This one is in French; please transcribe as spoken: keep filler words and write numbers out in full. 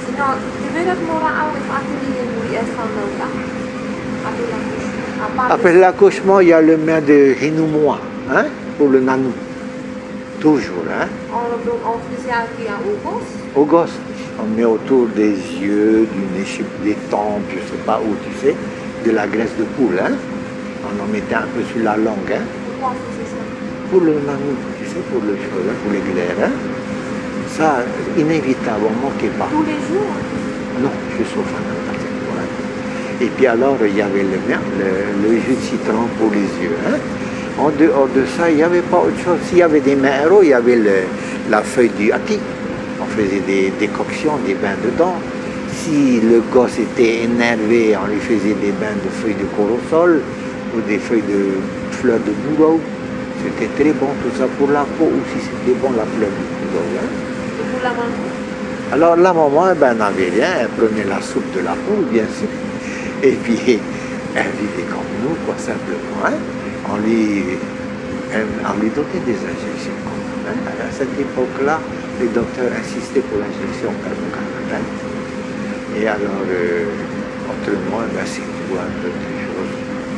Sinon, tu veux notre mora avec atelier où il est sans là. Après l'accouchement, il y a le main de Rinoumois, hein, pour le nanou. Toujours, hein. On, on faisait qui à August. Auguste, on met autour des yeux, du nez, des tempes, je ne sais pas où, tu sais, de la graisse de poule, hein. On en mettait un peu sur la langue, hein. Pourquoi on faisait ça? Pour le nanou, tu sais, pour le cheveu, hein, pour les glaires, hein. Ça, inévitable, on ne manquait pas. Tous les jours? Non, je suis sauf un voilà. Et puis alors, il y avait le, le, le jus de citron pour les yeux, hein. En dehors de ça, il n'y avait pas autre chose. S'il y avait des méros, il y avait le, la feuille du hati. On faisait des décoctions, des bains dedans. Si le gosse était énervé, on lui faisait des bains de feuilles de corosol ou des feuilles de fleurs de bourreau. C'était très bon tout ça pour la peau aussi, c'était bon la fleur de bourreau. Hein. Et pour la maman? Alors la maman, eh ben, n'avait rien, elle prenait la soupe de la poule, bien sûr. Et puis, elle vivait comme nous, quoi, simplement. Hein. On, lui, on lui donnait des injections. Hein. À cette époque-là, les docteurs insistaient pour l'injection carbocarbonate. Et alors, euh, autrement, ben, c'est tout un peu de choses.